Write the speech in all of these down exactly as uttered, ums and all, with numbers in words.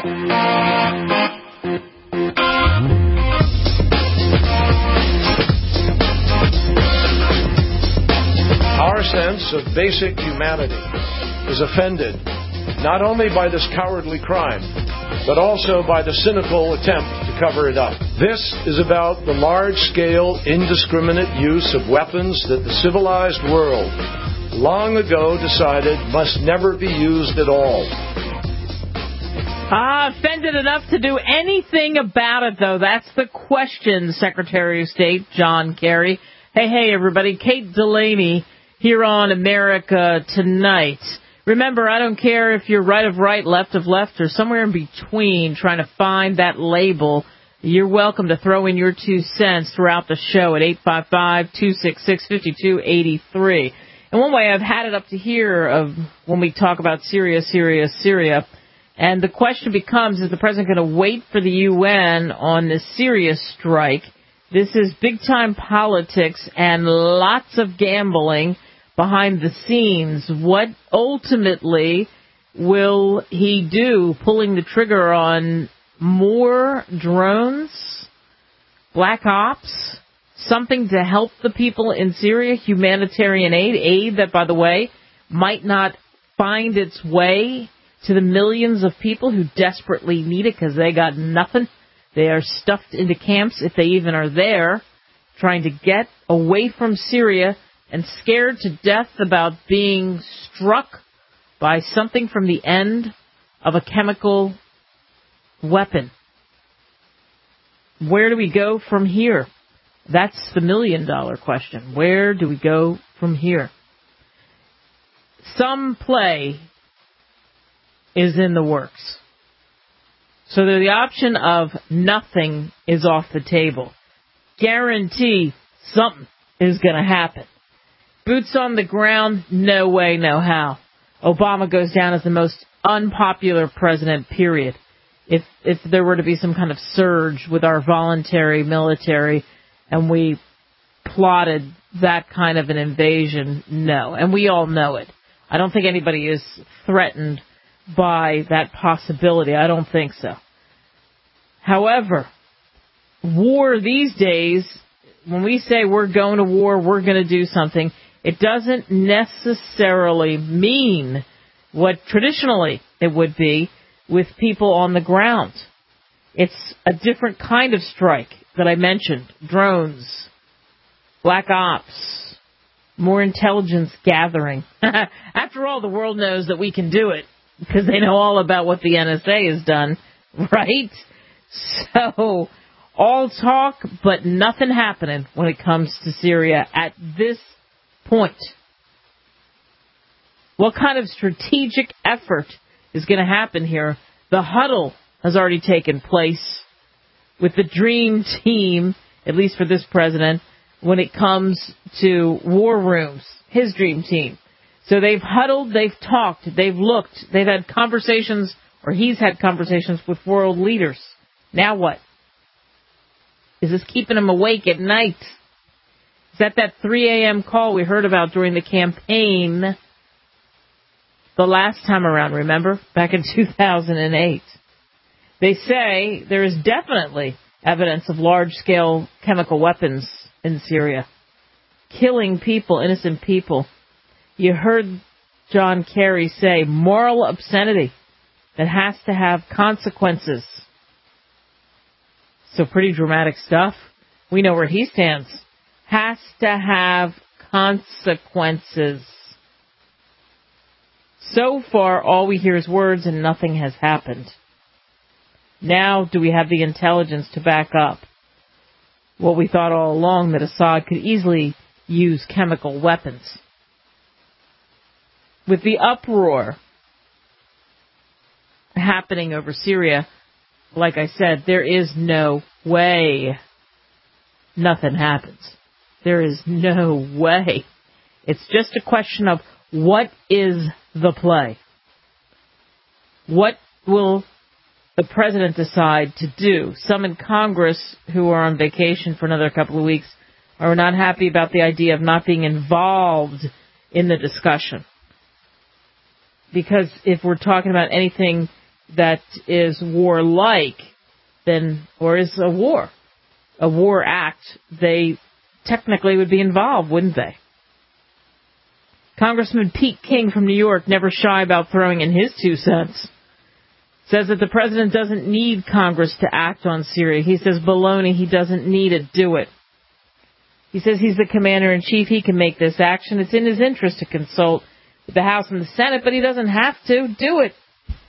Our sense of basic humanity is offended not only by this cowardly crime, but also by the cynical attempt to cover it up. This is about the large-scale, indiscriminate use of weapons that the civilized world long ago decided must never be used at all. Ah, offended enough to do anything about it, though. That's the question, Secretary of State John Kerry. Hey, hey, everybody. Kate Delaney here on America Tonight. Remember, I don't care if you're right of right, left of left, or somewhere in between trying to find that label. You're welcome to throw in your two cents throughout the show at eight five five, two six six, five two eight three. And one way I've had it up to here of when we talk about Syria, Syria, Syria, and the question becomes, is the president going to wait for the U N on this Syria strike? This is big-time politics and lots of gambling behind the scenes. What ultimately will he do, pulling the trigger on more drones, black ops, something to help the people in Syria, humanitarian aid, aid that, by the way, might not find its way to the millions of people who desperately need it because they got nothing. They are stuffed into camps, if they even are there, trying to get away from Syria and scared to death about being struck by something from the end of a chemical weapon. Where do we go from here? That's the million-dollar question. Where do we go from here? Some play is in the works. So the option of nothing is off the table. Guarantee something is going to happen. Boots on the ground, no way, no how. Obama goes down as the most unpopular president, period. If if there were to be some kind of surge with our voluntary military and we plotted that kind of an invasion, no. And we all know it. I don't think anybody is threatened by that possibility. I don't think so. However, war these days, when we say we're going to war, we're going to do something, it doesn't necessarily mean what traditionally it would be with people on the ground. It's a different kind of strike that I mentioned. Drones, black ops, more intelligence gathering. After all, the world knows that we can do it because they know all about what the N S A has done, right? So, all talk, but nothing happening when it comes to Syria at this point. What kind of strategic effort is going to happen here? The huddle has already taken place with the dream team, at least for this president, when it comes to war rooms, his dream team. So they've huddled, they've talked, they've looked, they've had conversations, or he's had conversations with world leaders. Now what? Is this keeping him awake at night? Is that that three a.m. call we heard about during the campaign the last time around, remember? Back in two thousand eight. They say there is definitely evidence of large-scale chemical weapons in Syria, killing people, innocent people. You heard John Kerry say moral obscenity that has to have consequences. So pretty dramatic stuff. We know where he stands. Has to have consequences. So far, all we hear is words and nothing has happened. Now, do we have the intelligence to back up what we thought all along, that Assad could easily use chemical weapons? With the uproar happening over Syria, like I said, there is no way nothing happens. There is no way. It's just a question of what is the play? What will the president decide to do? Some in Congress who are on vacation for another couple of weeks are not happy about the idea of not being involved in the discussion. Because if we're talking about anything that is warlike, then, or is a war, a war act, they technically would be involved, wouldn't they? Congressman Pete King from New York, never shy about throwing in his two cents, says that the president doesn't need Congress to act on Syria. He says, baloney, he doesn't need it, do it. He says he's the commander-in-chief. He can make this action. It's in his interest to consult with the House and the Senate, but he doesn't have to. Do it.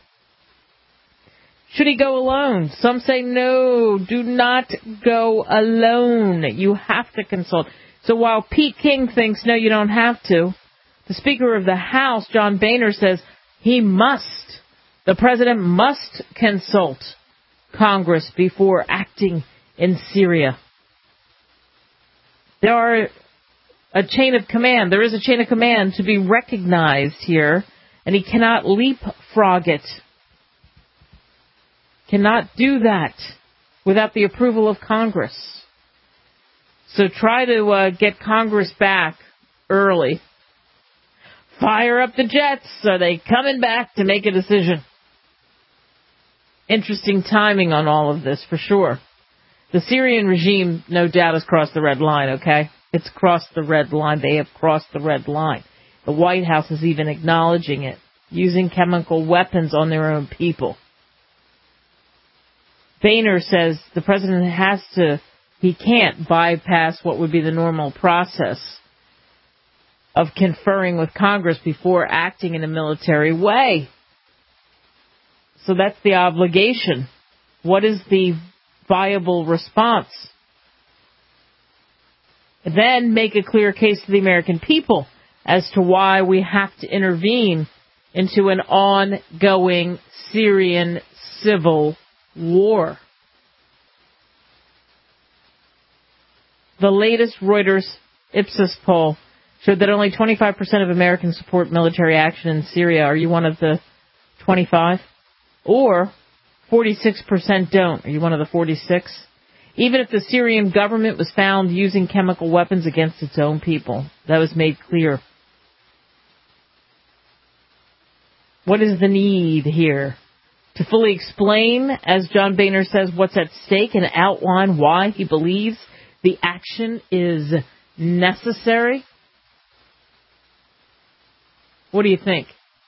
Should he go alone? Some say no, do not go alone. You have to consult. So while Pete King thinks, no, you don't have to, the Speaker of the House, John Boehner, says he must. The president must consult Congress before acting in Syria. There are a chain of command. There is a chain of command to be recognized here, and he cannot leapfrog it. Cannot do that without the approval of Congress. So try to uh, get Congress back early. Fire up the jets. Are they coming back to make a decision? Interesting timing on all of this, for sure. The Syrian regime, no doubt, has crossed the red line, okay? It's crossed the red line. They have crossed the red line. The White House is even acknowledging it, using chemical weapons on their own people. Boehner says the president has to, he can't bypass what would be the normal process of conferring with Congress before acting in a military way. So that's the obligation. What is the viable response? Then make a clear case to the American people as to why we have to intervene into an ongoing Syrian civil war. The latest Reuters Ipsos poll showed that only twenty-five percent of Americans support military action in Syria. Are you one of the twenty-five? Or forty-six percent don't. Are you one of the forty-six? Even if the Syrian government was found using chemical weapons against its own people, that was made clear. What is the need here? To fully explain, as John Boehner says, what's at stake and outline why he believes the action is necessary? What do you think?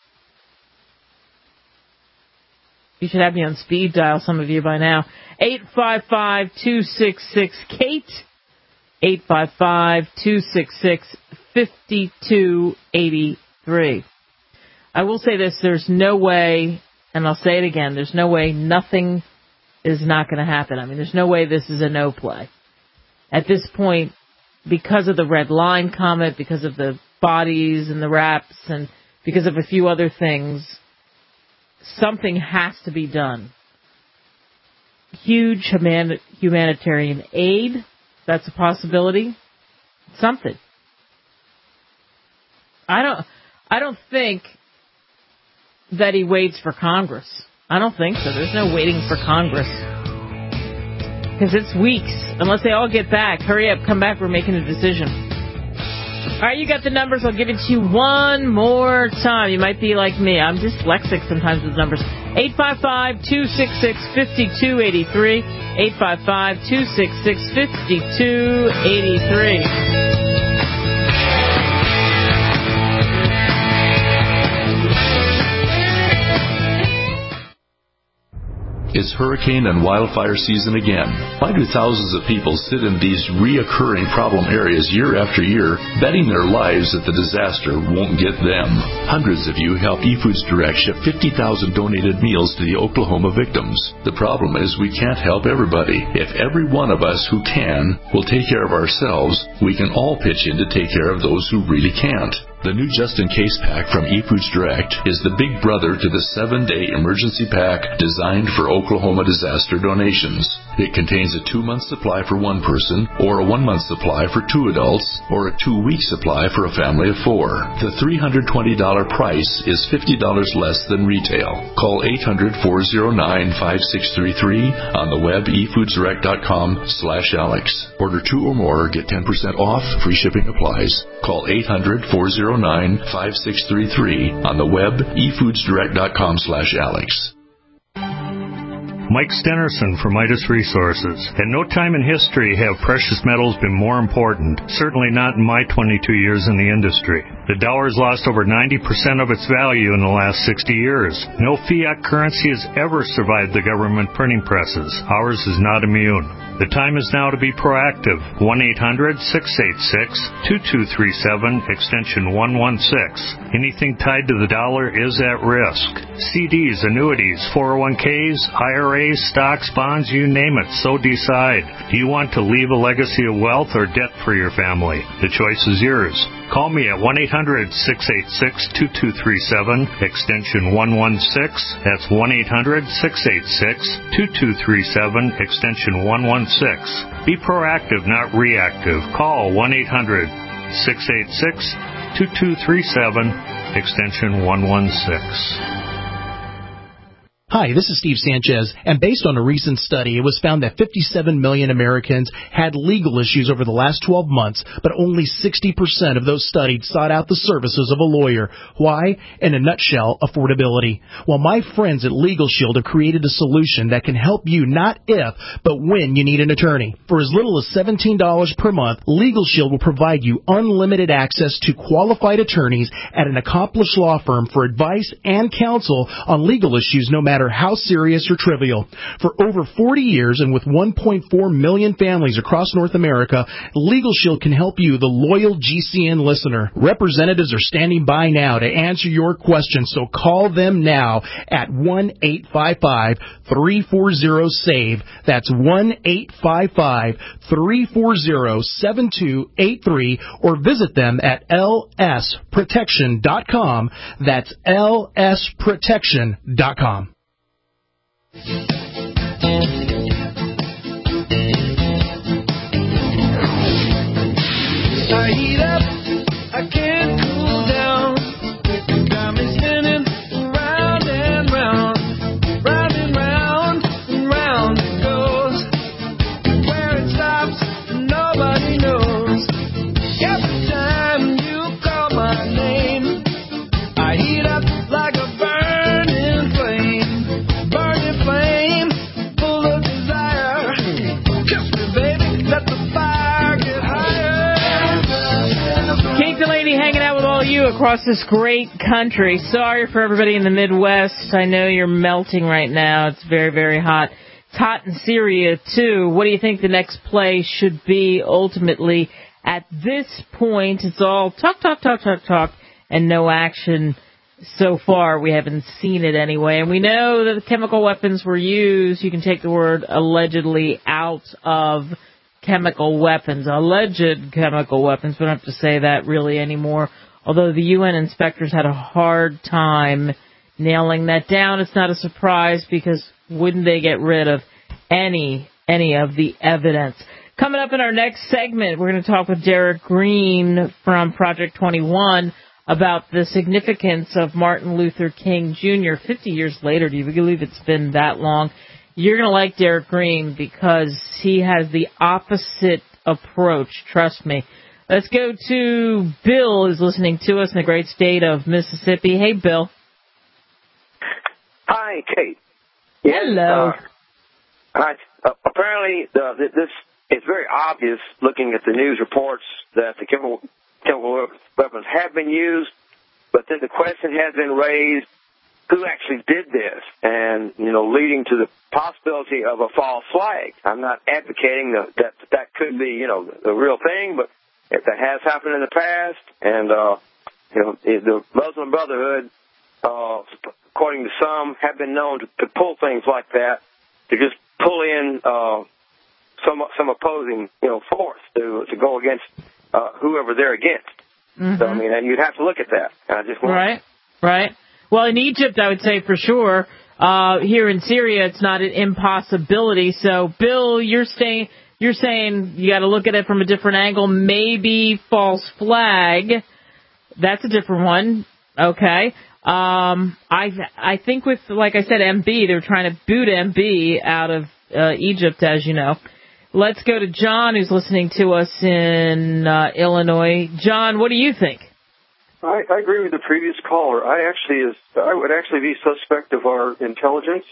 You should have me on speed dial, some of you, by now. eight five five, two six six, Kate. eight five five, two six six, five two eight three. I will say this, there's no way, and I'll say it again, there's no way nothing is not going to happen. I mean, there's no way this is a no play. At this point, because of the red line comment, because of the bodies and the wraps, and because of a few other things, something has to be done. Huge human- humanitarian aid, that's a possibility. Something. I don't, I don't think that he waits for Congress. I don't think so. There's no waiting for Congress. Because it's weeks. Unless they all get back. Hurry up, come back, we're making a decision. All right, you got the numbers. I'll give it to you one more time. You might be like me. I'm dyslexic sometimes with numbers. eight five five, two six six, five two eight three. eight five five, two six six, five two eight three. It's hurricane and wildfire season again. Why do thousands of people sit in these reoccurring problem areas year after year, betting their lives that the disaster won't get them? Hundreds of you helped eFoods Direct ship fifty thousand donated meals to the Oklahoma victims. The problem is we can't help everybody. If every one of us who can will take care of ourselves, we can all pitch in to take care of those who really can't. The new just-in-case pack from eFoods Direct is the big brother to the seven-day emergency pack designed for Oklahoma disaster donations. It contains a two-month supply for one person, or a one-month supply for two adults, or a two-week supply for a family of four. The three hundred twenty dollars price is fifty dollars less than retail. Call eight hundred, four oh nine, five six three three on the web e foods direct dot com slash Alex. Order two or more, get ten percent off, free shipping applies. Call eight hundred, four oh nine, five six three three on the web e foods direct dot com slash Alex. Mike Stenerson from Midas Resources. At no time in history have precious metals been more important, certainly not in my twenty-two years in the industry. The dollar has lost over ninety percent of its value in the last sixty years. No fiat currency has ever survived the government printing presses. Ours is not immune. The time is now to be proactive. one eight hundred six eight six two two three seven, extension one one six. Anything tied to the dollar is at risk. C Ds, annuities, four oh one k's, I R As, stocks, bonds, you name it, so decide. Do you want to leave a legacy of wealth or debt for your family? The choice is yours. Call me at one eight hundred six eight six two two three seven, extension one one six. That's one eight hundred six eight six two two three seven, extension one one six. Be proactive, not reactive. Call one eight hundred six eight six two two three seven, extension one one six. Hi, this is Steve Sanchez, and based on a recent study, it was found that fifty-seven million Americans had legal issues over the last twelve months, but only sixty percent of those studied sought out the services of a lawyer. Why? In a nutshell, affordability. Well, my friends at Legal Shield have created a solution that can help you not if, but when you need an attorney. For as little as seventeen dollars per month, Legal Shield will provide you unlimited access to qualified attorneys at an accomplished law firm for advice and counsel on legal issues no matter how serious or trivial. For over forty years and with one point four million families across North America, Legal Shield can help you, the loyal G C N listener. Representatives are standing by now to answer your questions, so call them now at one eight five five three four zero save. That's one eight five five three four zero seven two eight three, or visit them at L S protection dot com. That's L S protection dot com. I heat up, I can't cool down. Got me spinning round and round, round and round and round it goes. Where it stops, nobody knows. Every time you call my name, I heat up like a burning flame, burning flame, full of desire. Kiss me, baby, let the fire get higher. Kate Delaney hanging out with all you across this great country. Sorry for everybody in the Midwest. I know you're melting right now. It's very, very hot. It's hot in Syria, too. What do you think the next play should be ultimately? At this point, it's all talk, talk, talk, talk, talk, and no action so far. We haven't seen it anyway. And we know that the chemical weapons were used. You can take the word allegedly out of chemical weapons, alleged chemical weapons. We don't have to say that really anymore. Although the U N inspectors had a hard time nailing that down. It's not a surprise because wouldn't they get rid of any, any of the evidence? Coming up in our next segment, we're going to talk with Derek Green from Project twenty-one about the significance of Martin Luther King Junior fifty years later. Do you believe it's been that long? You're going to like Derek Green because he has the opposite approach. Trust me. Let's go to Bill, who's listening to us in the great state of Mississippi. Hey, Bill. Hi, Kate. Hello. Uh, hi. Uh, apparently, uh, this is very obvious looking at the news reports that the chemical, chemical weapons have been used, but then the question has been raised, who actually did this? And, you know, leading to the possibility of a false flag. I'm not advocating that that, that could be, you know, the real thing, but if that has happened in the past, and, uh, you know, the Muslim Brotherhood, uh, according to some, have been known to, to pull things like that, to just pull in uh, some some opposing, you know, force to to go against uh, whoever they're against. Mm-hmm. So, I mean, and you'd have to look at that. I just want right, right. Well, in Egypt, I would say for sure. Uh, here in Syria, it's not an impossibility. So, Bill, you're saying you're saying you got to look at it from a different angle. Maybe false flag. That's a different one. Okay. Um, I I think with, like I said, M B, they're trying to boot M B out of uh, Egypt, as you know. Let's go to John, who's listening to us in uh, Illinois. John, what do you think? I, I agree with the previous caller. I actually is I would actually be suspect of our intelligence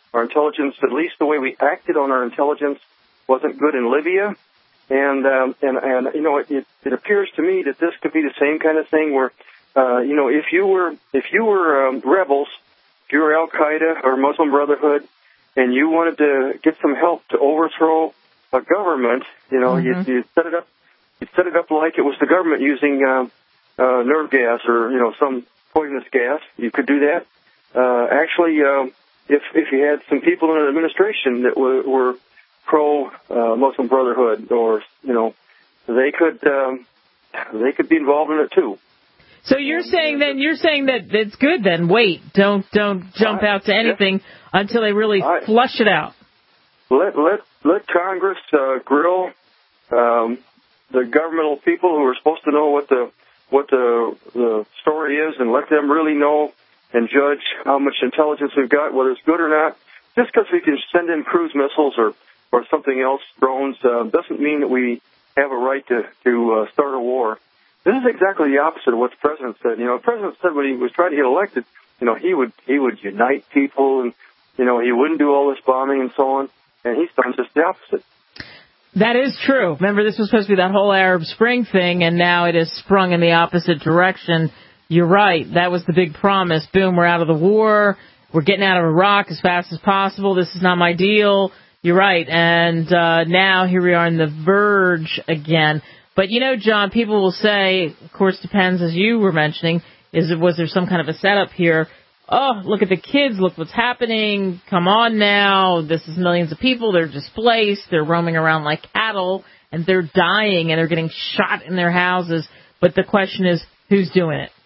Our intelligence, at least the way we acted on our intelligence, wasn't good in Libya. And, um, and, and you know, it, it appears to me that this could be the same kind of thing where, uh, you know, if you were, if you were um, rebels, if you were Al-Qaeda or Muslim Brotherhood, and you wanted to get some help to overthrow a government, you know, mm-hmm. you, you set it up, you set it up like it was the government using uh, uh, nerve gas or, you know, some poisonous gas. You could do that. Uh, actually, uh, if if you had some people in an administration that were, were pro uh, Muslim Brotherhood, or you know, they could um, they could be involved in it too. So you're saying then you're saying that it's good then. Wait, don't don't jump I, out to anything yeah. until they really I, flush it out. Let let let Congress uh, grill um, the governmental people who are supposed to know what the what the the story is, and let them really know and judge how much intelligence we've got, whether it's good or not. Just because we can send in cruise missiles or, or something else, drones, uh, doesn't mean that we have a right to, to uh, start a war. This is exactly the opposite of what the president said. You know, the president said when he was trying to get elected, you know, he would he would unite people and, you know, he wouldn't do all this bombing and so on. And he's done just the opposite. That is true. Remember, this was supposed to be that whole Arab Spring thing, and now it has sprung in the opposite direction. You're right. That was the big promise. Boom, we're out of the war. We're getting out of Iraq as fast as possible. This is not my deal. You're right. And uh, now here we are on the verge again. But, you know, John, people will say, of course, depends, as you were mentioning, is it, was there some kind of a setup here? Oh, look at the kids. Look what's happening. Come on now. This is millions of people. They're displaced. They're roaming around like cattle, and they're dying, and they're getting shot in their houses. But the question is, who's doing it?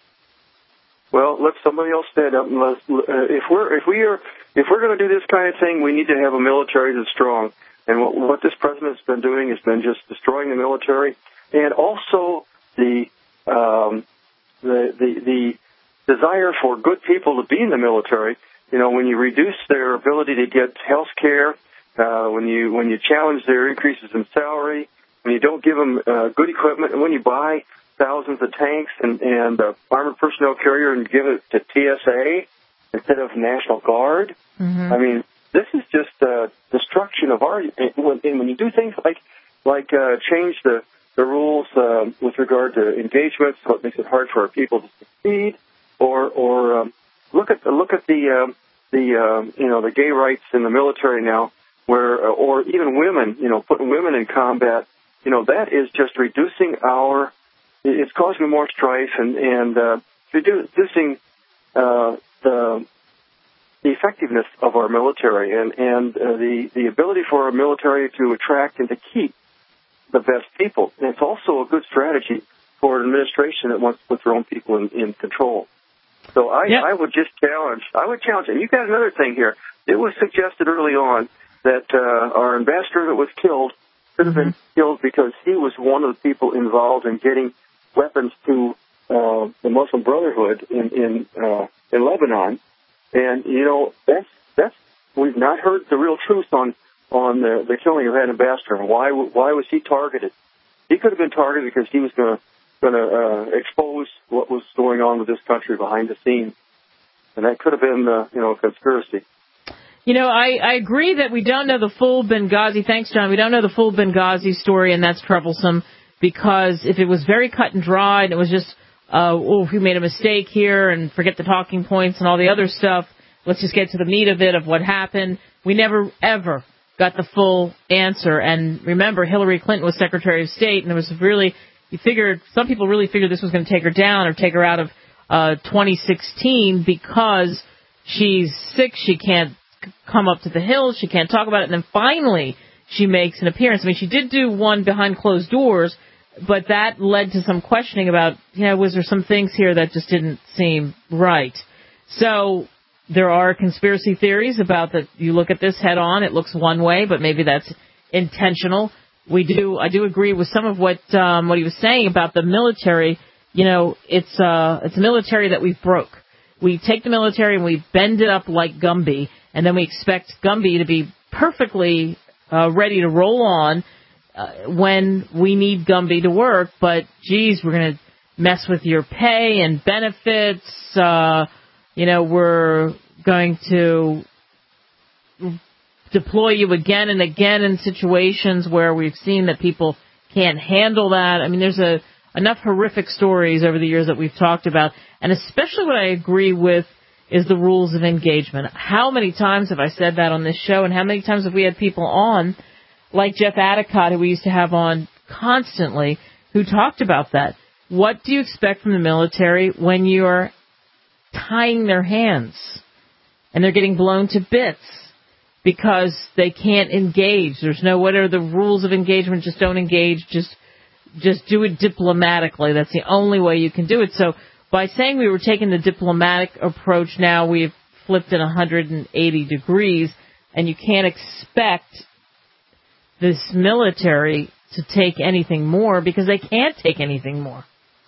Well, let somebody else stand up and let us, uh, if we're if we are if we're going to do this kind of thing, we need to have a military that's strong. And what, what this president's been doing has been just destroying the military, and also the um, the, the the desire for good people to be in the military. You know, when you reduce their ability to get health care, uh, when you when you challenge their increases in salary, when you don't give them uh, good equipment, and when you buy thousands of tanks and, and uh, armored personnel carrier and give it to T S A instead of National Guard. Mm-hmm. I mean, this is just uh, destruction of our. And when, and when you do things like like uh, change the the rules uh, with regard to engagements, so it makes it hard for our people to succeed, or or um, look at look at the uh, the uh, you know the gay rights in the military now, where uh, or even women, you know, putting women in combat. You know, that is just reducing our. It's causing more strife and, and uh, reducing uh, the, the effectiveness of our military and, and uh, the, the ability for our military to attract and to keep the best people. And it's also a good strategy for an administration that wants to put their own people in, in control. So I, yep. I would just challenge, I would challenge, and you've got another thing here. It was suggested early on that uh, our ambassador that was killed could have been mm-hmm. killed because he was one of the people involved in getting weapons to uh, the Muslim Brotherhood in in, uh, in Lebanon, and you know that's that's we've not heard the real truth on on the, the killing of that ambassador and why why was he targeted? He could have been targeted because he was going to going to uh, expose what was going on with this country behind the scenes, and that could have been uh, you know a conspiracy. You know, I, I agree that we don't know the full Benghazi. Thanks, John. We don't know the full Benghazi story, and that's troublesome. Because if it was very cut and dry and it was just, uh, oh, we made a mistake here and forget the talking points and all the other stuff, let's just get to the meat of it, of what happened. We never, ever got the full answer. And remember, Hillary Clinton was Secretary of State, and there was really, you figured, some people really figured this was going to take her down or take her out of uh, twenty sixteen because she's sick, she can't come up to the Hill, she can't talk about it, and then finally she makes an appearance. I mean, she did do one behind closed doors, but that led to some questioning about, you know, was there some things here that just didn't seem right? So there are conspiracy theories about that. You look at this head on, it looks one way, but maybe that's intentional. We do, I do agree with some of what um, what he was saying about the military. You know, it's uh, it's a military that we've broke. We take the military and we bend it up like Gumby, and then we expect Gumby to be perfectly uh, ready to roll on Uh, when we need Gumby to work, but geez, we're going to mess with your pay and benefits. Uh, you know, we're going to deploy you again and again in situations where we've seen that people can't handle that. I mean, there's a enough horrific stories over the years that we've talked about, and especially what I agree with is the rules of engagement. How many times have I said that on this show, and how many times have we had people on, like Jeff Adicott, who we used to have on constantly, who talked about that. What do you expect from the military when you're tying their hands and they're getting blown to bits because they can't engage? There's no, what are the rules of engagement? Just don't engage. Just, just do it diplomatically. That's the only way you can do it. So by saying we were taking the diplomatic approach, now we've flipped it one hundred eighty degrees, and you can't expect this military to take anything more because they can't take anything more.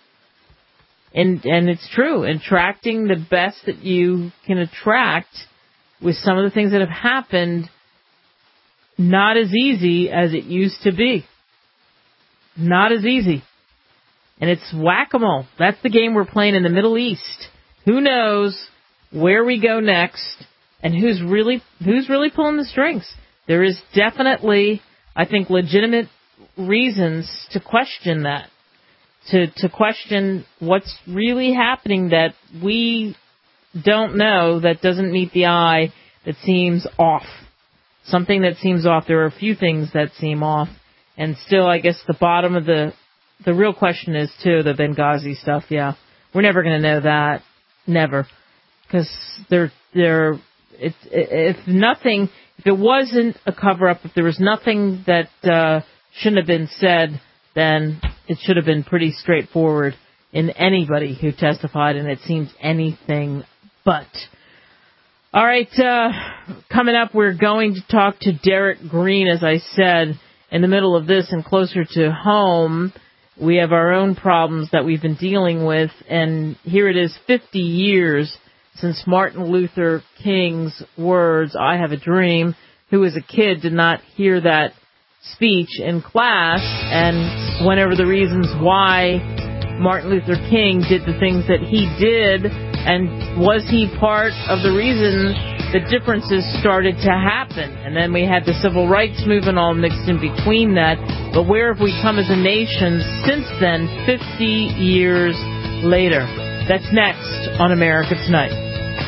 And and it's true, attracting the best that you can attract with some of the things that have happened, not as easy as it used to be. Not as easy. And it's whack-a-mole. That's the game we're playing in the Middle East. Who knows where we go next and who's really who's really pulling the strings? There is definitely, I think, legitimate reasons to question that, to to question what's really happening that we don't know, that doesn't meet the eye, that seems off. Something that seems off. There are a few things that seem off. And still, I guess the bottom of the, the real question is, too, the Benghazi stuff, yeah. We're never going to know that. Never. Because they're, they're, it, if nothing, if it wasn't a cover-up, if there was nothing that uh, shouldn't have been said, then it should have been pretty straightforward in anybody who testified, and it seems anything but. All right, uh, coming up, we're going to talk to Derek Green, as I said, in the middle of this and closer to home. We have our own problems that we've been dealing with, and here it is fifty years since Martin Luther King's words, "I have a dream." Who as a kid did not hear that speech in class and went over the reasons why Martin Luther King did the things that he did, and was he part of the reason the differences started to happen? And then we had the civil rights movement all mixed in between that. But where have we come as a nation since then, fifty years later? That's next on America Tonight.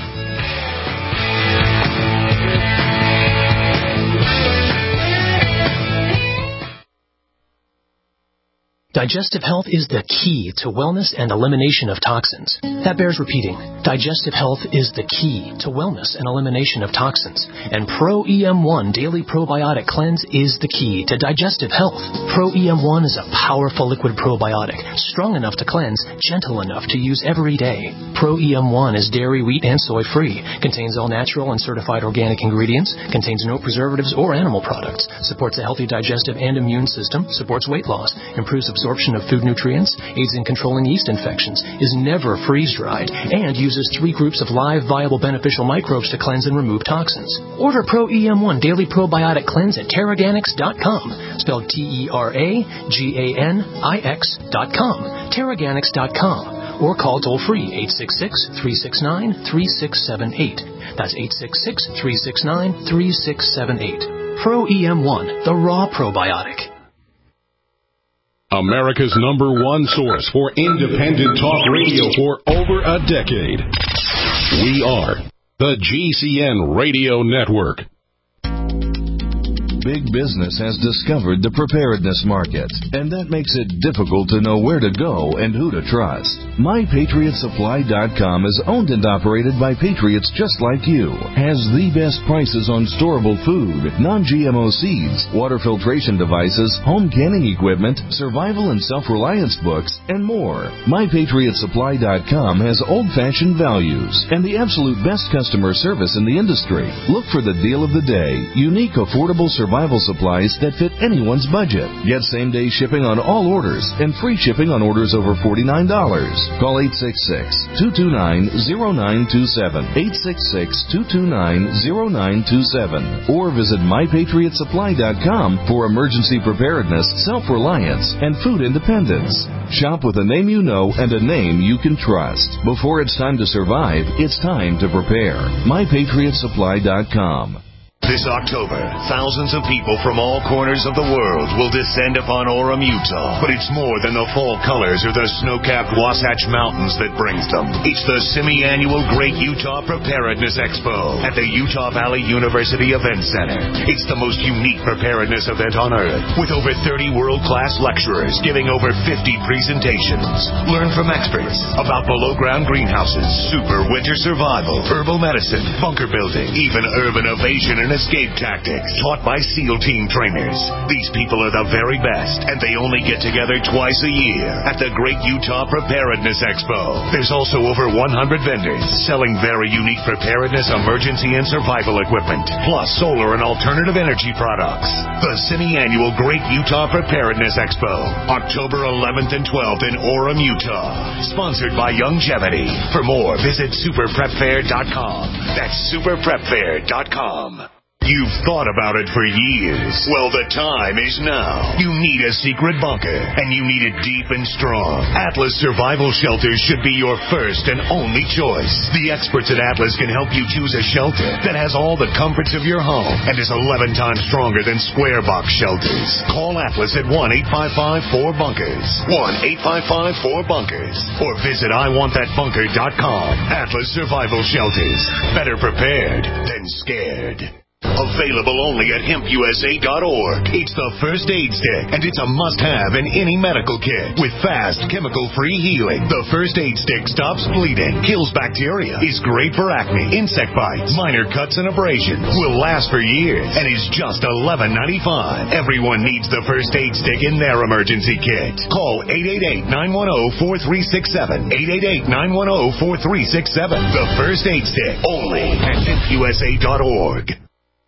Digestive health is the key to wellness and elimination of toxins. That bears repeating. Digestive health is the key to wellness and elimination of toxins. And Pro E M one Daily Probiotic Cleanse is the key to digestive health. Pro E M one is a powerful liquid probiotic, strong enough to cleanse, gentle enough to use every day. Pro E M one is dairy, wheat, and soy free, contains all natural and certified organic ingredients, contains no preservatives or animal products, supports a healthy digestive and immune system, supports weight loss, improves absorption of food nutrients, aids in controlling yeast infections, is never freeze-dried, and uses three groups of live, viable, beneficial microbes to cleanse and remove toxins. Order Pro E M one Daily Probiotic Cleanse at Terraganics dot com, spelled T E R A G A N I X dot com, Terraganics dot com, or call toll-free eight six six, three six nine, three six seven eight. That's eight six six, three six nine, three six seven eight. Pro E M one, the raw probiotic. America's number one source for independent talk radio for over a decade. We are the G C N Radio Network. Big business has discovered the preparedness market, and that makes it difficult to know where to go and who to trust. My Patriot Supply dot com is owned and operated by patriots just like you, has the best prices on storable food, non-G M O seeds, water filtration devices, home canning equipment, survival and self-reliance books, and more. My Patriot Supply dot com has old-fashioned values and the absolute best customer service in the industry. Look for the deal of the day, unique, affordable survival Survival supplies that fit anyone's budget. Get same-day shipping on all orders and free shipping on orders over forty-nine dollars. Call eight six six, two two nine, zero nine two seven, eight six six, two two nine, zero nine two seven, or visit My Patriot Supply dot com for emergency preparedness, self-reliance, and food independence. Shop with a name you know and a name you can trust. Before it's time to survive, it's time to prepare. My Patriot Supply dot com. This October, thousands of people from all corners of the world will descend upon Orem, Utah. But it's more than the fall colors or the snow-capped Wasatch Mountains that brings them. It's the semi-annual Great Utah Preparedness Expo at the Utah Valley University Event Center. It's the most unique preparedness event on earth, with over thirty world-class lecturers giving over fifty presentations. Learn from experts about below-ground greenhouses, super winter survival, herbal medicine, bunker building, even urban evasion and escape tactics, taught by SEAL team trainers. These people are the very best, and they only get together twice a year at the Great Utah Preparedness Expo. There's also over one hundred vendors selling very unique preparedness, emergency, and survival equipment, plus solar and alternative energy products. The semi-annual Great Utah Preparedness Expo, October eleventh and twelfth in Orem, Utah. Sponsored by Youngevity. For more, visit super prep fair dot com. That's super prep fair dot com. You've thought about it for years. Well, the time is now. You need a secret bunker, and you need it deep and strong. Atlas Survival Shelters should be your first and only choice. The experts at Atlas can help you choose a shelter that has all the comforts of your home and is eleven times stronger than square box shelters. Call Atlas at one eight five five four bunkers. one eight five five four bunkers. Or visit I want that bunker dot com. Atlas Survival Shelters. Better prepared than scared. Available only at hemp u s a dot org. It's the first aid stick, and it's a must-have in any medical kit. With fast, chemical-free healing, the first aid stick stops bleeding, kills bacteria, is great for acne, insect bites, minor cuts and abrasions, will last for years, and is just eleven ninety-five. Everyone needs the first aid stick in their emergency kit. Call eight eight eight, nine one zero, four three six seven. eight eight eight, nine one zero, four three six seven. The first aid stick, only at hemp u s a dot org.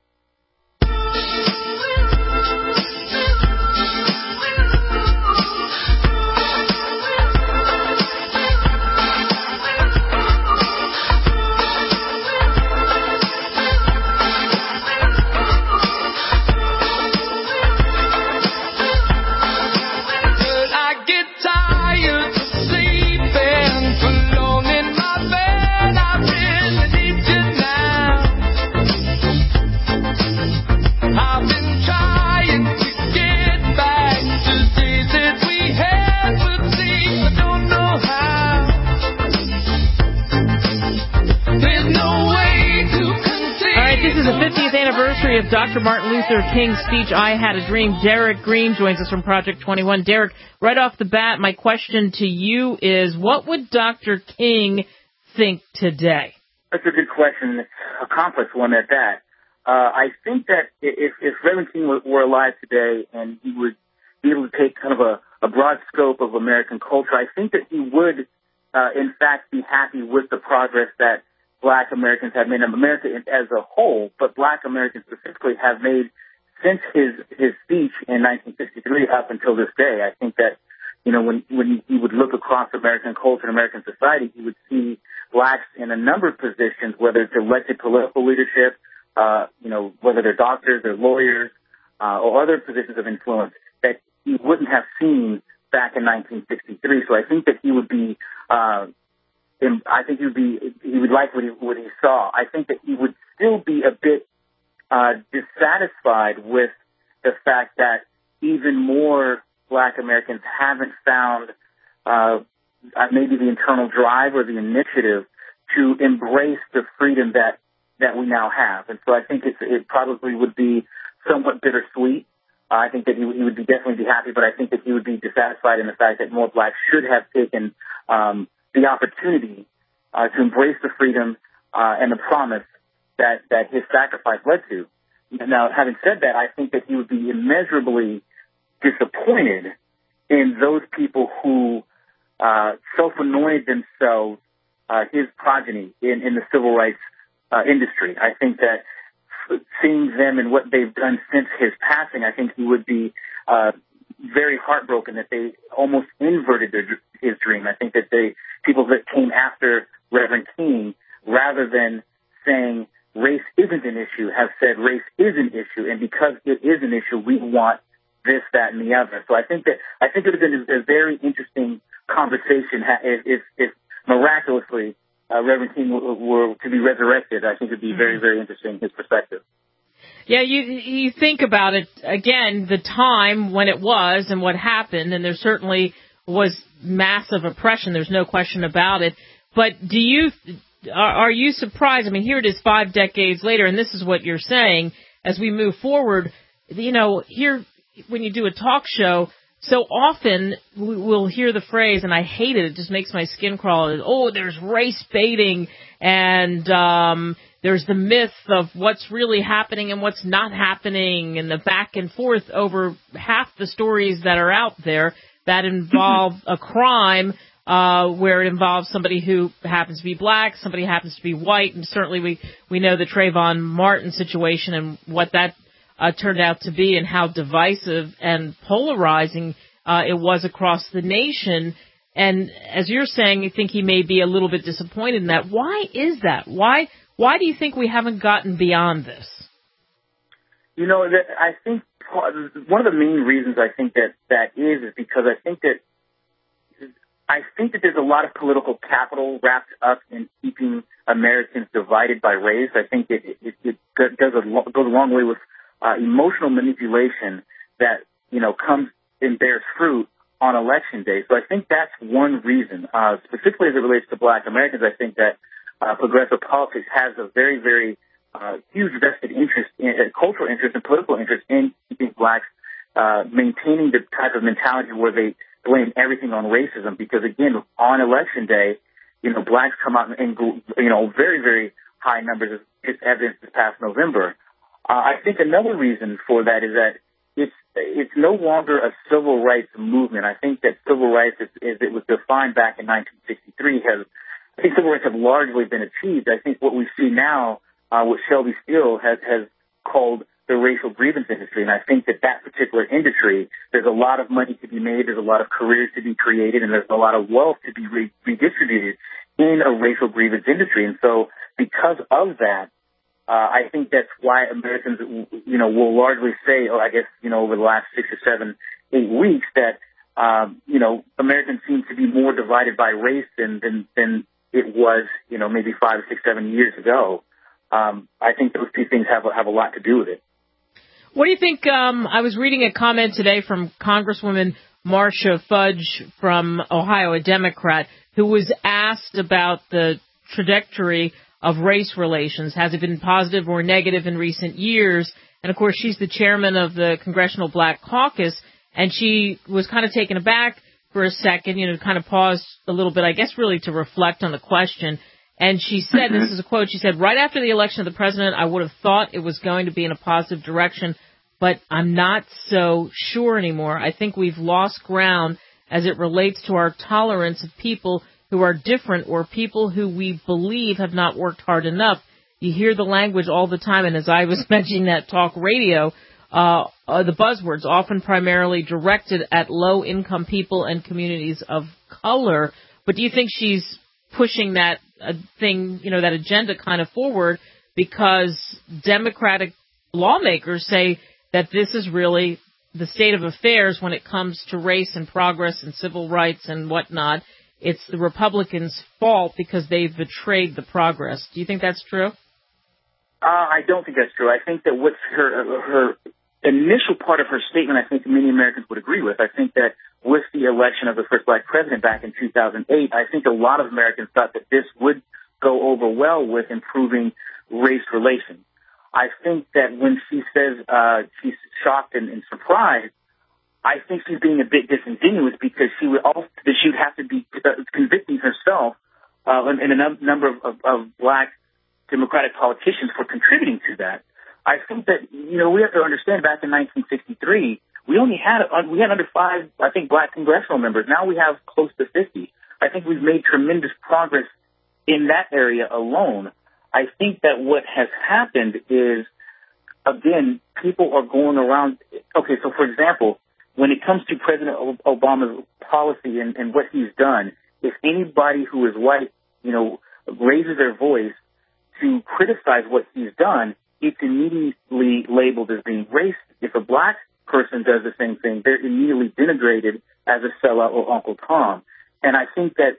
Of Doctor Martin Luther King's speech, I Had a Dream. Derek Green joins us from Project twenty-one. Derek, right off the bat, my question to you is, what would Doctor King think today? That's a good question. It's a complex one at that. Uh, I think that if, if Reverend King were, were alive today and he would be able to take kind of a, a broad scope of American culture, I think that he would, uh, in fact, be happy with the progress that Black Americans have made, and America as a whole, but Black Americans specifically have made since his his speech in nineteen sixty-three up until this day. I think that, you know, when when he would look across American culture and American society, he would see Blacks in a number of positions, whether it's elected political leadership, uh, you know, whether they're doctors or lawyers, uh, or other positions of influence that he wouldn't have seen back in nineteen sixty-three. So I think that he would be uh I think he would be, he would like what he, what he saw. I think that he would still be a bit uh, dissatisfied with the fact that even more Black Americans haven't found uh, maybe the internal drive or the initiative to embrace the freedom that, that we now have. And so I think it's, it probably would be somewhat bittersweet. Uh, I think that he, he would be definitely be happy, but I think that he would be dissatisfied in the fact that more Blacks should have taken um, the opportunity uh, to embrace the freedom uh, and the promise that, that his sacrifice led to. Now, having said that, I think that he would be immeasurably disappointed in those people who uh, self-anointed themselves uh, his progeny in, in the civil rights uh, industry. I think that seeing them and what they've done since his passing, I think he would be uh, very heartbroken that they almost inverted their, his dream. I think that they people that came after Reverend King, rather than saying race isn't an issue, have said race is an issue, and because it is an issue, we want this, that, and the other. So I think that I think it would have been a very interesting conversation if, if, if miraculously uh, Reverend King were, were to be resurrected. I think it would be very, very interesting, his perspective. Yeah, you you think about it, again, the time when it was and what happened, and there certainly was massive oppression. There's no question about it. But do you are, are you surprised? I mean, here it is five decades later, and this is what you're saying. As we move forward, you know, here when you do a talk show, so often we'll hear the phrase, and I hate it. It just makes my skin crawl. Oh, there's race baiting, and um, there's the myth of what's really happening and what's not happening, and the back and forth over half the stories that are out there that involve a crime uh, where it involves somebody who happens to be black, somebody happens to be white, and certainly we, we know the Trayvon Martin situation and what that Uh, turned out to be and how divisive and polarizing uh, it was across the nation. And as you're saying, you think he may be a little bit disappointed in that. Why is that? Why why do you think we haven't gotten beyond this? You know, I think one of the main reasons I think that that is is because I think that I think that there's a lot of political capital wrapped up in keeping Americans divided by race. I think it, it, it does a, goes a long way with Uh, emotional manipulation that, you know, comes and bears fruit on election day. So I think that's one reason, uh, specifically as it relates to black Americans. I think that uh, progressive politics has a very, very uh, huge vested interest, in, uh, cultural interest and political interest in keeping blacks uh, maintaining the type of mentality where they blame everything on racism. Because, again, on election day, you know, blacks come out in, you know, very, very high numbers, as evidenced this past November. Uh, I think another reason for that is that it's it's no longer a civil rights movement. I think that civil rights, as, as it was defined back in nineteen sixty-three, has I think civil rights have largely been achieved. I think what we see now, uh, what Shelby Steele has has called the racial grievance industry, and I think that that particular industry, there's a lot of money to be made, there's a lot of careers to be created, and there's a lot of wealth to be re- redistributed in a racial grievance industry. And so, because of that, Uh, I think that's why Americans, you know, will largely say, oh, I guess, you know, over the last six or seven, eight weeks that, um, you know, Americans seem to be more divided by race than, than, than it was, you know, maybe five, six, seven years ago. Um, I think those two things have, have a lot to do with it. What do you think? Um, I was reading a comment today from Congresswoman Marcia Fudge from Ohio, a Democrat, who was asked about the trajectory of race relations. Has it been positive or negative in recent years? And, of course, she's the chairman of the Congressional Black Caucus, and she was kind of taken aback for a second, you know, kind of paused a little bit, I guess, really to reflect on the question. And she said, mm-hmm. This is a quote, she said, right after the election of the president, I would have thought it was going to be in a positive direction, but I'm not so sure anymore. I think we've lost ground as it relates to our tolerance of people who are different or people who we believe have not worked hard enough. You hear the language all the time, and as I was mentioning that talk radio, uh, uh, the buzzwords often primarily directed at low-income people and communities of color. But do you think she's pushing that uh, thing, you know, that agenda kind of forward because Democratic lawmakers say that this is really the state of affairs when it comes to race and progress and civil rights and whatnot? It's the Republicans' fault because they've betrayed the progress. Do you think that's true? Uh, I don't think that's true. I think that what's her her initial part of her statement, I think many Americans would agree with. I think that with the election of the first black president back in two thousand eight, I think a lot of Americans thought that this would go over well with improving race relations. I think that when she says uh, she's shocked and, and surprised, I think she's being a bit disingenuous because she would also that she would have to be uh, convicting herself uh, and, and a num- number of, of, of black Democratic politicians for contributing to that. I think that you know we have to understand back in nineteen sixty-three we only had uh, we had under five I think black congressional members. Now we have close to fifty. I think we've made tremendous progress in that area alone. I think that what has happened is again people are going around. Okay, so for example. When it comes to President Obama's policy and, and what he's done, if anybody who is white, you know, raises their voice to criticize what he's done, it's immediately labeled as being racist. If a black person does the same thing, they're immediately denigrated as a sellout or Uncle Tom. And I think that,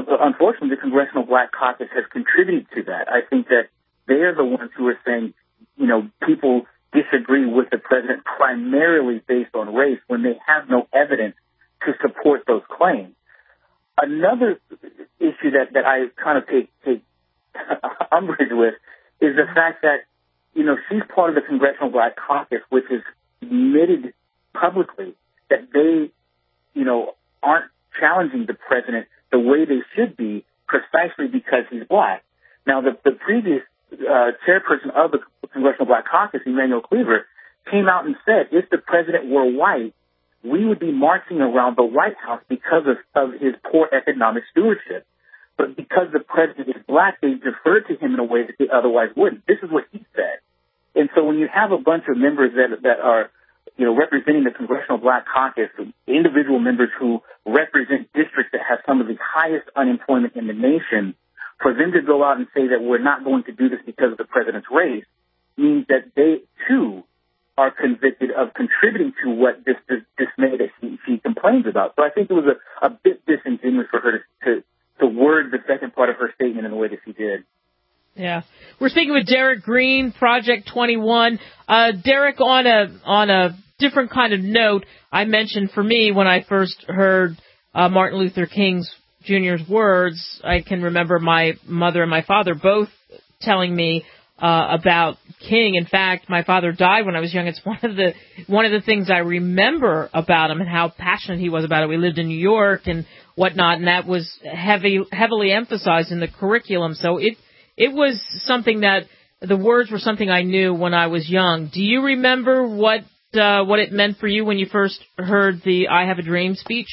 unfortunately, the Congressional Black Caucus has contributed to that. I think that they are the ones who are saying you know, people disagree with the president primarily based on race when they have no evidence to support those claims. Another issue that, that I kind of take, take umbrage with is the fact that, you know, she's part of the Congressional Black Caucus, which has admitted publicly that they, you know, aren't challenging the president the way they should be precisely because he's black. Now, the, the previous uh, chairperson of the Congressional Black Caucus, Emanuel Cleaver, came out and said if the president were white, we would be marching around the White House because of, of his poor economic stewardship. But because the president is black, they deferred to him in a way that they otherwise wouldn't. This is what he said. And so when you have a bunch of members that that are, you know, representing the Congressional Black Caucus, individual members who represent districts that have some of the highest unemployment in the nation, for them to go out and say that we're not going to do this because of the president's race means that they, too, are convicted of contributing to what this, this dismay that she, she complains about. So I think it was a, a bit disingenuous for her to, to, to word the second part of her statement in the way that she did. Yeah. We're speaking with Derek Green, Project twenty-one. Uh, Derek, on a on a different kind of note, I mentioned for me when I first heard uh, Martin Luther King's Junior's words, I can remember my mother and my father both telling me uh, about King. In fact, my father died when I was young. It's one of the one of the things I remember about him and how passionate he was about it. We lived in New York and whatnot, and that was heavy, heavily emphasized in the curriculum. So it it was something that the words were something I knew when I was young. Do you remember what uh, what it meant for you when you first heard the "I Have a Dream" speech?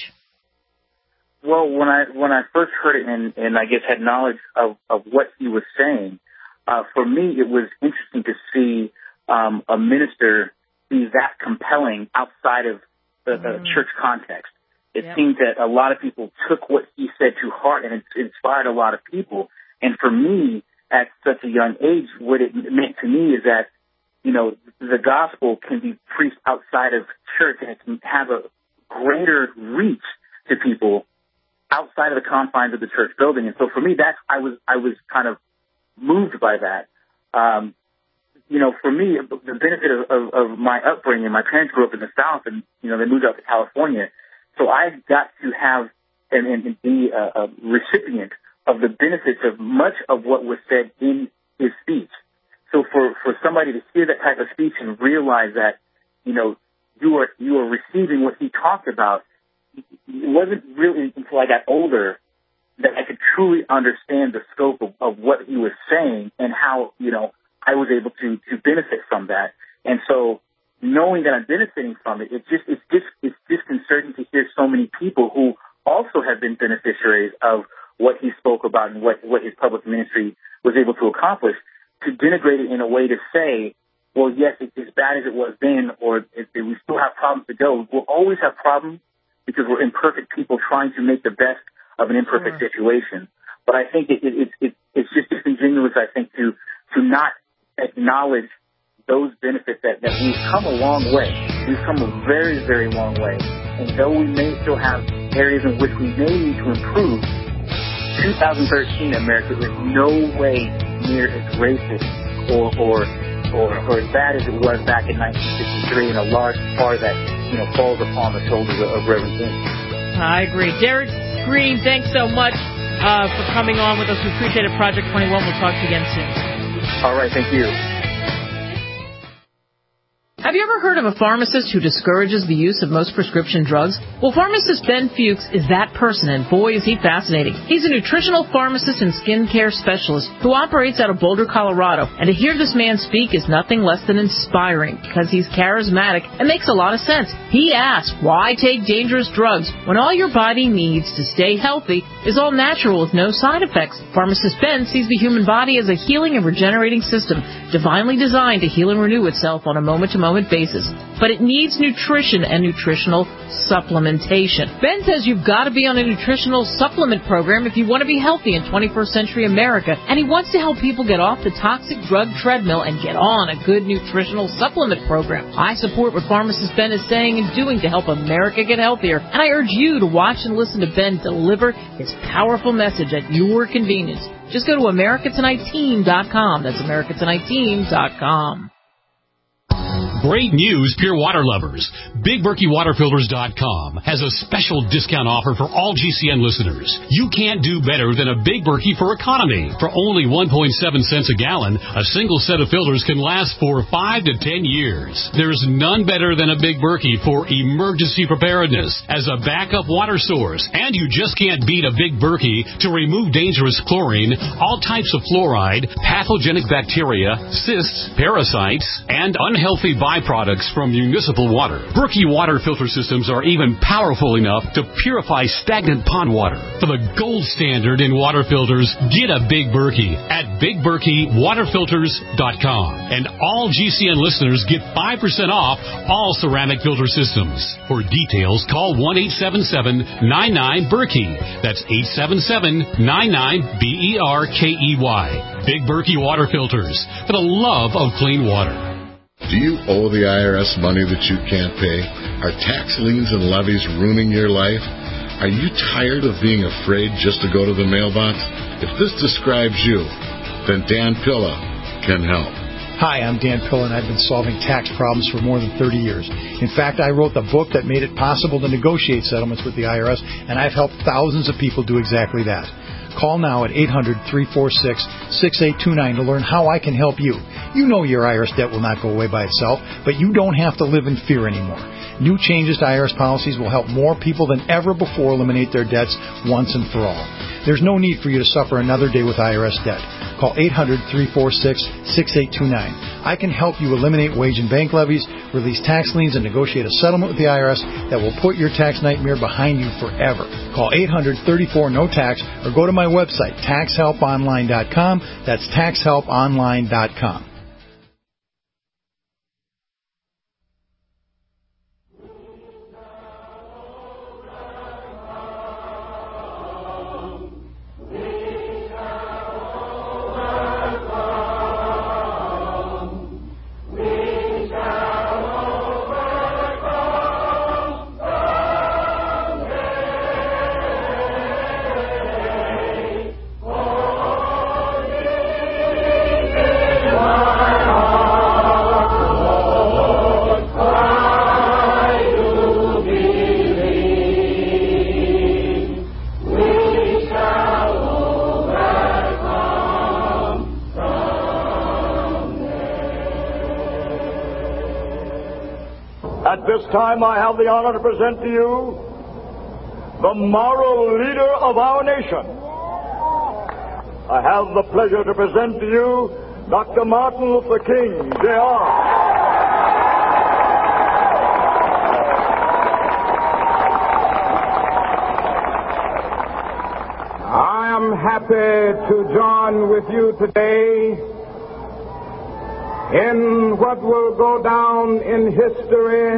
Well, when I when I first heard it and, and I guess had knowledge of, of what he was saying, uh, for me it was interesting to see um, a minister be that compelling outside of the, mm. the church context. It yep. seemed that a lot of people took what he said to heart, and it inspired a lot of people. And for me, at such a young age, what it meant to me is that, you know, the gospel can be preached outside of church, and it can have a greater reach to people outside of the confines of the church building. And so for me, that's, I was, I was kind of moved by that. Um, you know, for me, the benefit of, of, of my upbringing, my parents grew up in the South and, you know, they moved out to California. So I got to have and, and be a, a recipient of the benefits of much of what was said in his speech. So for, for somebody to hear that type of speech and realize that, you know, you are, you are receiving what he talked about, it wasn't really until I got older that I could truly understand the scope of, of what he was saying and how, you know, I was able to, to benefit from that. And so knowing that I'm benefiting from it, it just, it's just, it's disconcerting to hear so many people who also have been beneficiaries of what he spoke about and what, what his public ministry was able to accomplish, to denigrate it in a way to say, well, yes, it's as bad as it was then, or if we still have problems to go. We'll always have problems because we're imperfect people trying to make the best of an imperfect sure. situation. But I think it, it, it, it, it's just disingenuous, I think, to, to not acknowledge those benefits that, that we've come a long way. We've come a very, very long way. And though we may still have areas in which we may need to improve, twenty thirteen America is no way near as racist or, or, or, or as bad as it was back in nineteen sixty-three, and a large part of that, you know, falls upon the shoulders of, of Reverend King. I agree. Derek Green, thanks so much uh, for coming on with us. We appreciate it. Project twenty-one. We'll talk to you again soon. All right. Thank you. Have you ever heard of a pharmacist who discourages the use of most prescription drugs? Well, pharmacist Ben Fuchs is that person, and boy, is he fascinating. He's a nutritional pharmacist and skincare specialist who operates out of Boulder, Colorado. And to hear this man speak is nothing less than inspiring because he's charismatic and makes a lot of sense. He asks, why take dangerous drugs when all your body needs to stay healthy is all natural with no side effects? Pharmacist Ben sees the human body as a healing and regenerating system, divinely designed to heal and renew itself on a moment-to-moment basis, but it needs nutrition and nutritional supplementation. Ben says you've got to be on a nutritional supplement program if you want to be healthy in twenty-first century America, and he wants to help people get off the toxic drug treadmill and get on a good nutritional supplement program. I support what pharmacist Ben is saying and doing to help America get healthier, and I urge you to watch and listen to Ben deliver his powerful message at your convenience. Just go to America Tonight Team dot com. That's America Tonight Team dot com. Great news, pure water lovers. Big Berkey Water Filters dot com has a special discount offer for all G C N listeners. You can't do better than a Big Berkey for economy. For only one point seven cents a gallon, a single set of filters can last for five to ten years. There's none better than a Big Berkey for emergency preparedness as a backup water source. And you just can't beat a Big Berkey to remove dangerous chlorine, all types of fluoride, pathogenic bacteria, cysts, parasites, and unhealthy byproducts from municipal water. Berkey water filter systems are even powerful enough to purify stagnant pond water. For the gold standard in water filters, get a Big Berkey at Big Berkey Water Filters dot com. And all G C N listeners get five percent off all ceramic filter systems. For details, call one eight seven seven nine nine Berkey. That's eight seven seven nine nine B E R K E Y. Big Berkey Water Filters, for the love of clean water. Do you owe the I R S money that you can't pay? Are tax liens and levies ruining your life? Are you tired of being afraid just to go to the mailbox? If this describes you, then Dan Pilla can help. Hi, I'm Dan Pilla, and I've been solving tax problems for more than thirty years. In fact, I wrote the book that made it possible to negotiate settlements with the I R S, and I've helped thousands of people do exactly that. Call now at eight hundred, three four six, six eight two nine to learn how I can help you. You know your I R S debt will not go away by itself, but you don't have to live in fear anymore. New changes to I R S policies will help more people than ever before eliminate their debts once and for all. There's no need for you to suffer another day with I R S debt. Call eight hundred, three four six, six eight two nine. I can help you eliminate wage and bank levies, release tax liens, and negotiate a settlement with the I R S that will put your tax nightmare behind you forever. Call eight hundred, three four, N O T A X or go to my website, tax help online dot com. That's tax help online dot com. At this time, I have the honor to present to you the moral leader of our nation. I have the pleasure to present to you Doctor Martin Luther King, J R I am happy to join with you today in what will go down in history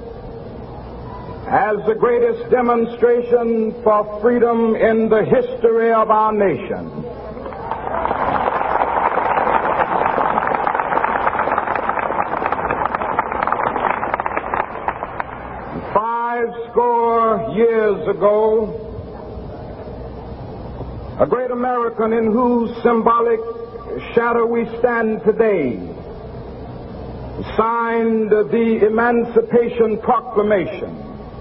as the greatest demonstration for freedom in the history of our nation. Five score years ago, a great American in whose symbolic shadow we stand today signed the Emancipation Proclamation.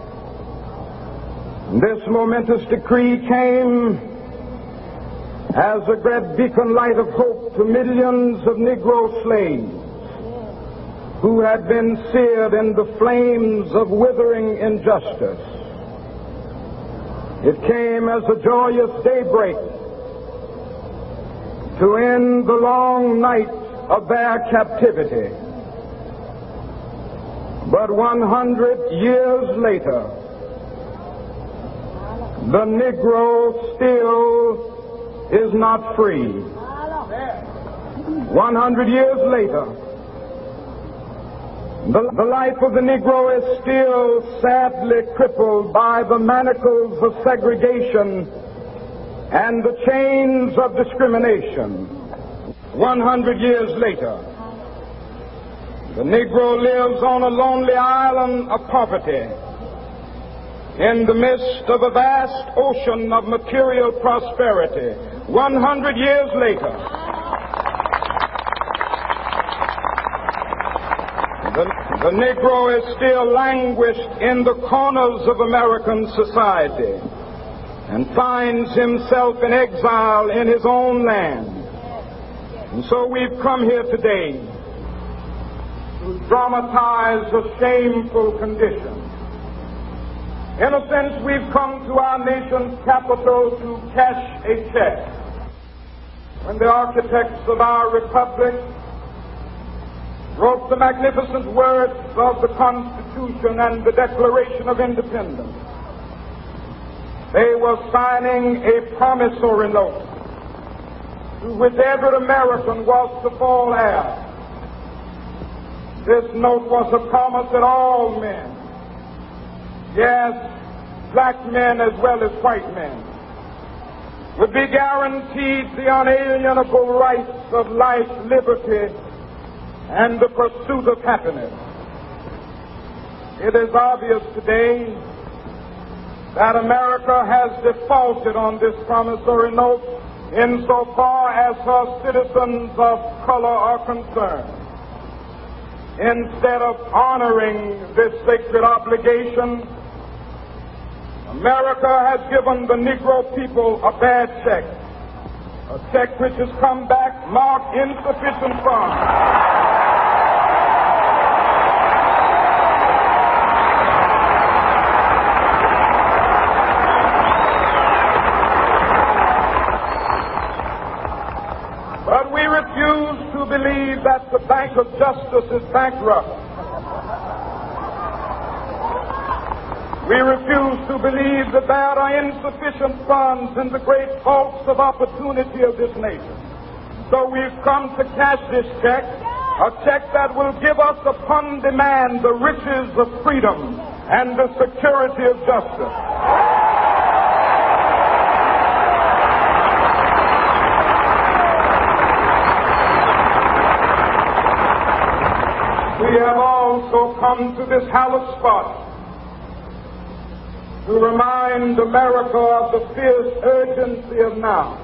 This momentous decree came as a great beacon light of hope to millions of Negro slaves who had been seared in the flames of withering injustice. It came as a joyous daybreak to end the long night of their captivity. But one hundred years later, the Negro still is not free. One hundred years later, the, the life of the Negro is still sadly crippled by the manacles of segregation and the chains of discrimination. One hundred years later, the Negro lives on a lonely island of poverty in the midst of a vast ocean of material prosperity. One hundred years later, The, the Negro is still languished in the corners of American society and finds himself in exile in his own land. And so we've come here today to dramatize a shameful condition. In a sense, we've come to our nation's capital to cash a check. When the architects of our republic wrote the magnificent words of the Constitution and the Declaration of Independence, they were signing a promissory note to which every American was to fall heir. This note was a promise that all men, yes, black men as well as white men, would be guaranteed the unalienable rights of life, liberty, and the pursuit of happiness. It is obvious today that America has defaulted on this promissory note insofar as her citizens of color are concerned. Instead of honoring this sacred obligation, America has given the Negro people a bad check, a check which has come back marked insufficient funds. Believe that the Bank of Justice is bankrupt. We refuse to believe that there are insufficient funds in the great vaults of opportunity of this nation. So we've come to cash this check, a check that will give us upon demand the riches of freedom and the security of justice. We have also come to this hallowed spot to remind America of the fierce urgency of now.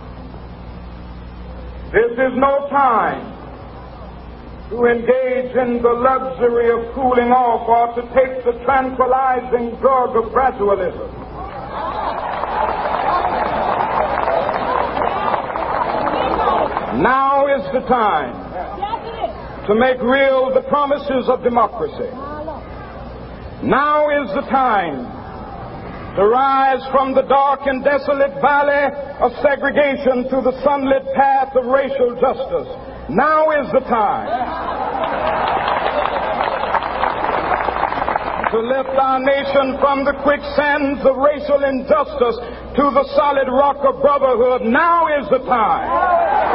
This is no time to engage in the luxury of cooling off or to take the tranquilizing drug of gradualism. Now is the time to make real the promises of democracy. Now is the time to rise from the dark and desolate valley of segregation to the sunlit path of racial justice. Now is the time to lift our nation from the quicksands of racial injustice to the solid rock of brotherhood. Now is the time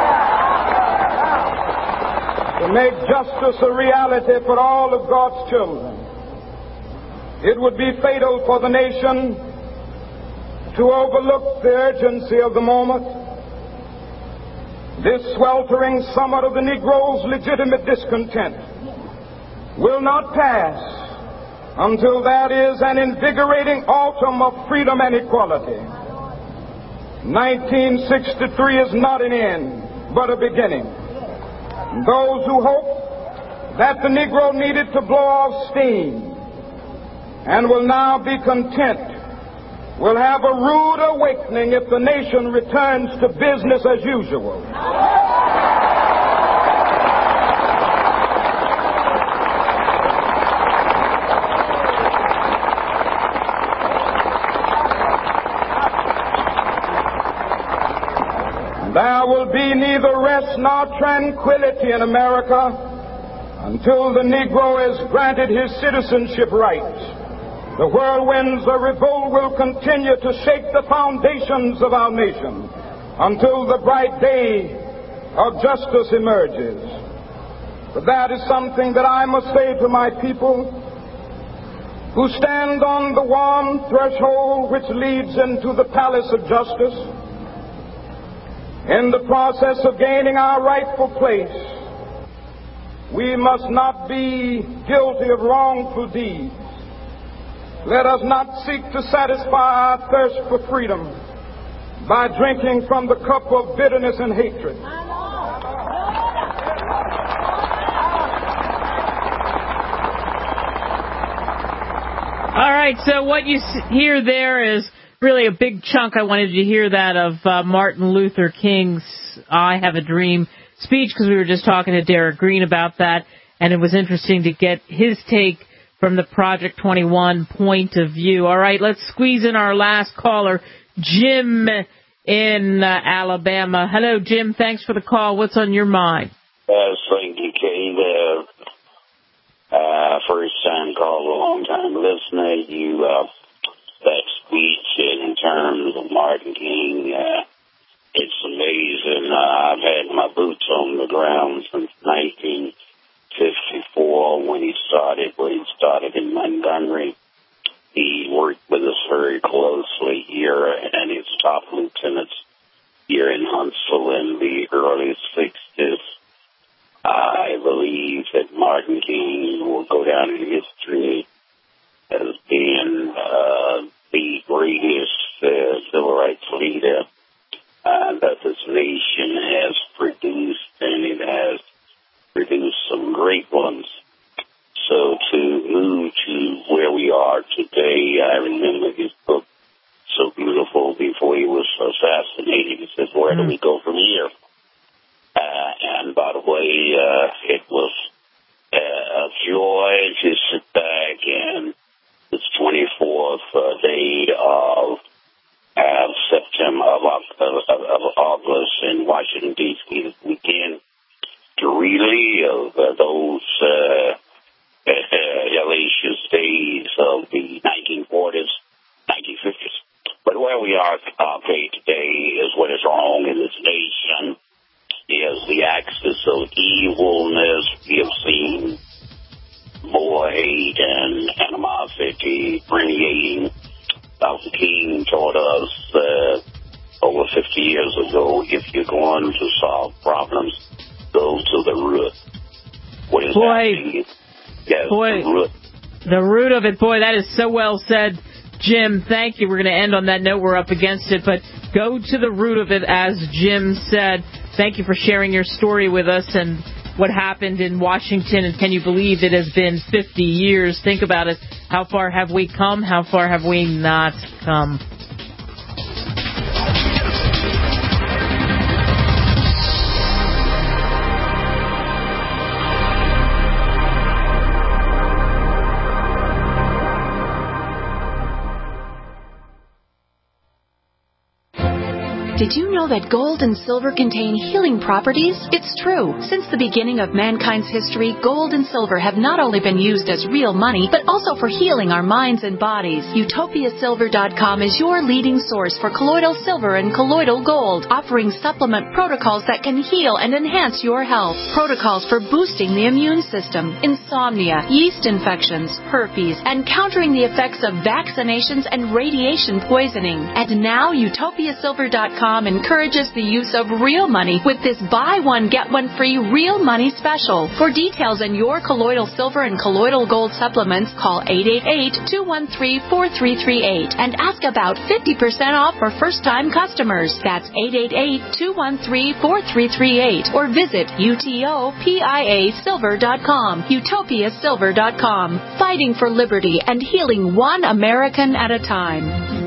to make justice a reality for all of God's children. It would be fatal for the nation to overlook the urgency of the moment. This sweltering summer of the Negro's legitimate discontent will not pass until there is an invigorating autumn of freedom and equality. nineteen sixty-three is not an end, but a beginning. Those who hope that the Negro needed to blow off steam and will now be content will have a rude awakening if the nation returns to business as usual. There will be neither rest nor tranquility in America until the Negro is granted his citizenship rights. The whirlwinds of revolt will continue to shake the foundations of our nation until the bright day of justice emerges. But that is something that I must say to my people who stand on the warm threshold which leads into the palace of justice. In the process of gaining our rightful place, we must not be guilty of wrongful deeds. Let us not seek to satisfy our thirst for freedom by drinking from the cup of bitterness and hatred. right, so what you hear there is really a big chunk. I wanted you to hear that of uh, Martin Luther King's I Have a Dream speech, because we were just talking to Derek Green about that, and it was interesting to get his take from the Project twenty-one point of view. All right, let's squeeze in our last caller, Jim in uh, Alabama. Hello, Jim. Thanks for the call. What's on your mind? Uh, thank you, Kate. Uh, uh, first time caller, long time listener. You, uh, that speech in terms of Martin King, uh, it's amazing. Uh, I've had my boots on the ground since nineteen fifty-four when he started, when he started in Montgomery. He worked with us very closely here and his top lieutenants here in Huntsville in the early sixties. I believe that Martin King will go down in history as being uh, the greatest uh, civil rights leader uh, that this nation has produced, and it has produced some great ones. So to move to where we are today, I remember his book, So Beautiful, before he was assassinated. He says, where do we go from here? Uh, and by the way, uh, it was uh, a joy to sit back and this twenty-fourth uh, day of uh, September, of, of, of August in Washington, D C this weekend, to relive uh, those uh, uh, hellacious days of the nineteen forties, nineteen fifties. But where we are okay, today is what is wrong in this nation, is the axis of evilness. We have seen more hate and animosity permeating. Doctor King taught us uh, over fifty years ago, if you're going to solve problems, go to the root. What is boy, happening? Yes, boy, the root. The root of it, boy, that is so well said, Jim. Thank you. We're going to end on that note. We're up against it, but go to the root of it, as Jim said. Thank you for sharing your story with us and what happened in Washington. And can you believe it has been fifty years? Think about it. How far have we come? How far have we not come? Did you know that gold and silver contain healing properties? It's true. Since the beginning of mankind's history, gold and silver have not only been used as real money, but also for healing our minds and bodies. Utopia Silver dot com is your leading source for colloidal silver and colloidal gold, offering supplement protocols that can heal and enhance your health. Protocols for boosting the immune system, insomnia, yeast infections, herpes, and countering the effects of vaccinations and radiation poisoning. And now, Utopia Silver dot com encourages the use of real money with this buy one, get one free real money special. For details on your colloidal silver and colloidal gold supplements, call eight eight eight, two one three, four three three eight and ask about fifty percent off for first-time customers. That's eight eight eight, two one three, four three three eight or visit Utopia Silver dot com. Utopia Silver dot com. Fighting for liberty and healing one American at a time.